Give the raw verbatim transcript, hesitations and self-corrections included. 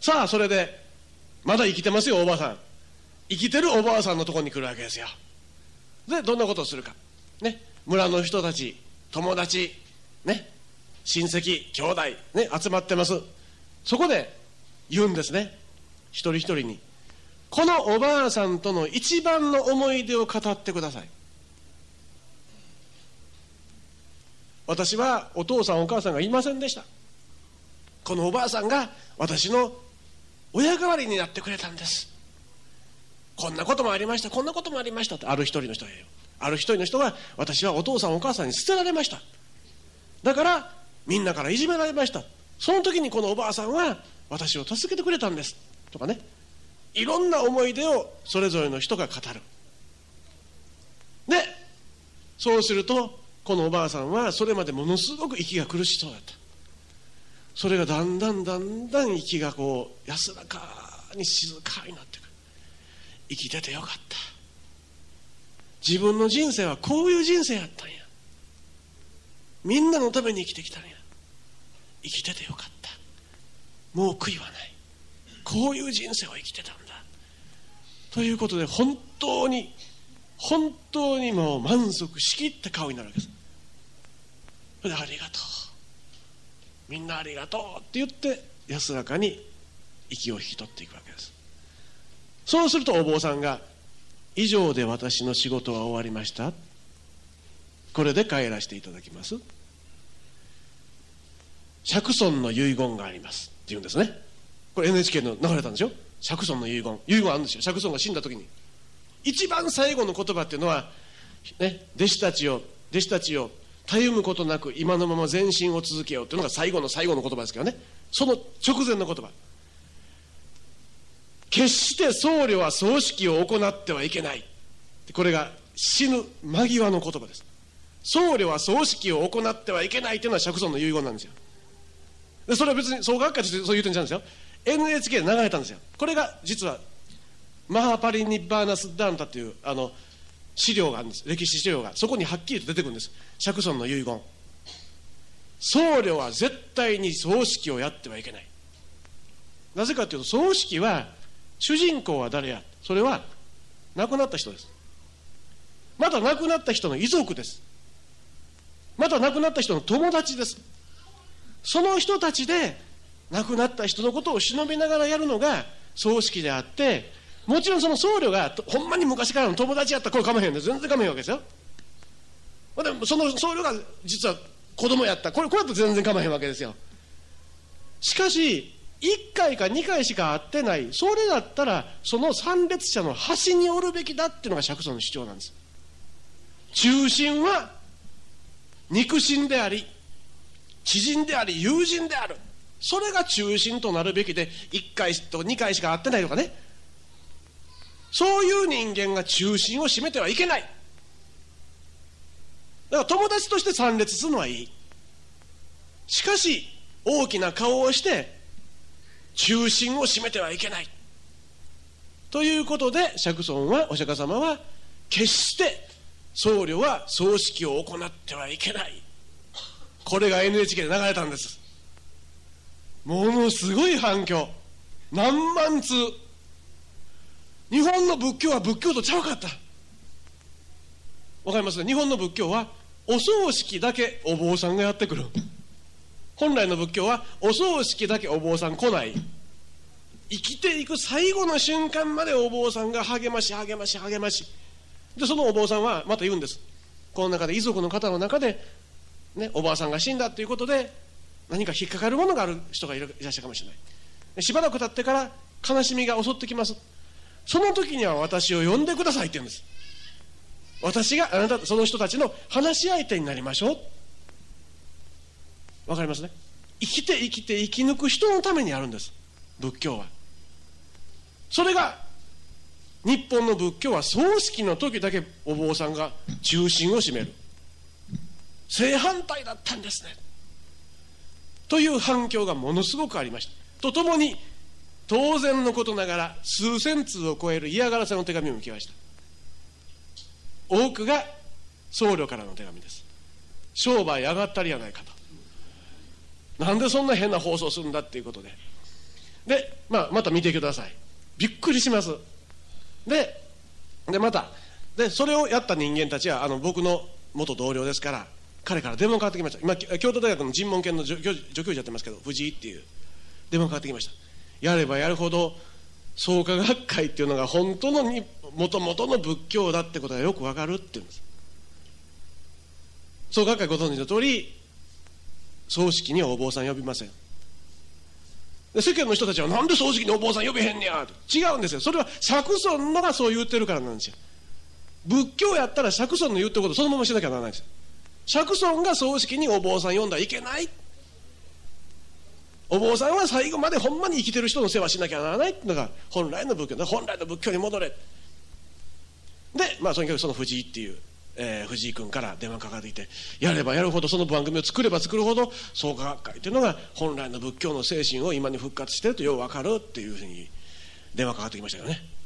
さあそれでまだ生きてますよおばあさん。生きてるおばあさんのところに来るわけですよ。でどんなことをするかね、村の人たち、友達ね、親戚、兄弟ね、集まってます。そこで言うんですね、一人一人に、このおばあさんとの一番の思い出を語ってください。私はお父さんお母さんがいませんでした。このおばあさんが私の親代わりになってくれたんです。こんなこともありました、こんなこともありましたって、ある一人の人が言う。ある一人の人が、私はお父さんお母さんに捨てられました、だからみんなからいじめられました、その時にこのおばあさんは私を助けてくれたんですとかね、いろんな思い出をそれぞれの人が語る。でそうするとこのおばあさんはそれまでものすごく息が苦しそうだった。それがだんだんだんだん息がこう安らかに静かになってくる。生きててよかった、自分の人生はこういう人生やったんや、みんなのために生きてきたんや、生きててよかった、もう悔いはない、こういう人生を生きてたんだということで、本当に本当にもう満足しきった顔になるわけです。それでありがとう、みんなありがとうって言って安らかに息を引き取っていくわけです。そうするとお坊さんが、以上で私の仕事は終わりました、これで帰らせていただきます、釈尊の遺言がありますって言うんですね。これ エヌエイチケー の流れたんですよ。釈尊の遺言、遺言あるんですよ。釈尊が死んだ時に一番最後の言葉っていうのは、ね、弟子たちを弟子たちをたゆむことなく今のまま前進を続けようというのが最後の最後の言葉ですけどね、その直前の言葉、決して僧侶は葬式を行ってはいけない、これが死ぬ間際の言葉です。僧侶は葬式を行ってはいけないというのは釈尊の遺言なんですよ。でそれは別に創価学会としてそう言うてんじゃないんですよ。 エヌエイチケー で流れたんですよ。これが実はマハパリニッバーナスッダンタというあの資料があるんです。歴史資料がそこにはっきりと出てくるんです。釈尊の遺言、僧侶は絶対に葬式をやってはいけない。なぜかというと、葬式は主人公は誰や、それは亡くなった人です。また亡くなった人の遺族です。また亡くなった人の友達です。その人たちで亡くなった人のことを忍びながらやるのが葬式であって、もちろんその僧侶がほんまに昔からの友達やったらこれ構へんで、全然構へんわけですよ。でもその僧侶が実は子供やった、これこれだと全然構へんわけですよ。しかしいっかいかにかいしか会ってない、それだったらその参列者の端におるべきだっていうのが釈尊の主張なんです。中心は肉親であり知人であり友人である、それが中心となるべきで、いっかいとかにかいしか会ってないとかね、そういう人間が中心を占めてはいけない。だから友達として参列するのはいい。しかし大きな顔をして中心を占めてはいけないということで、釈尊はお釈迦様は決して僧侶は葬式を行ってはいけない、これが エヌエイチケー で流れたんです。ものすごい反響、何万通。日本の仏教は仏教とちゃうかった。わかりますね。日本の仏教はお葬式だけお坊さんがやってくる。本来の仏教はお葬式だけお坊さん来ない。生きていく最後の瞬間までお坊さんが励まし励まし励ましで、そのお坊さんはまた言うんです。この中で遺族の方の中で、ね、おばあさんが死んだということで何か引っかかるものがある人がいらっしゃるかもしれない。しばらく経ってから悲しみが襲ってきます。その時には私を呼んでくださいって言うんです。私があなたその人たちの話し相手になりましょう。わかりますね。生きて生きて生き抜く人のためにあるんです、仏教は。それが日本の仏教は葬式の時だけお坊さんが中心を占める、正反対だったんですねという反響がものすごくありました。とともに当然のことながら数千通を超える嫌がらせの手紙を受けました。多くが僧侶からの手紙です。商売上がったりやないかと、なんでそんな変な放送するんだっていうことで、 で、まあ、また見てください。びっくりします。ででまたでそれをやった人間たちはあの僕の元同僚ですから、彼から電話がかかってきました。今京都大学の人文研の助教授やってますけど、藤井っていう電話がかかってきました。やればやるほど創価学会っていうのが本当のもともとの仏教だってことがよくわかるって言うんです。創価学会ご存知の通り、葬式にはお坊さん呼びません。で世間の人たちはなんで葬式にお坊さん呼べへんねや、違うんですよ。それは釈尊のがそう言ってるからなんですよ。仏教やったら釈尊の言ってることそのまましなきゃならないんですよ。釈尊が葬式にお坊さん呼んだらいけない、お坊さんは最後までほんまに生きてる人の世話しなきゃならないっていうのが本来の仏教で、本来の仏教に戻れで、まあとにかくその藤井っていう、えー、藤井君から電話かかってきて、やればやるほどその番組を作れば作るほど創価学会っていうのが本来の仏教の精神を今に復活してるとよう分かるっていうふうに電話かかってきましたよね。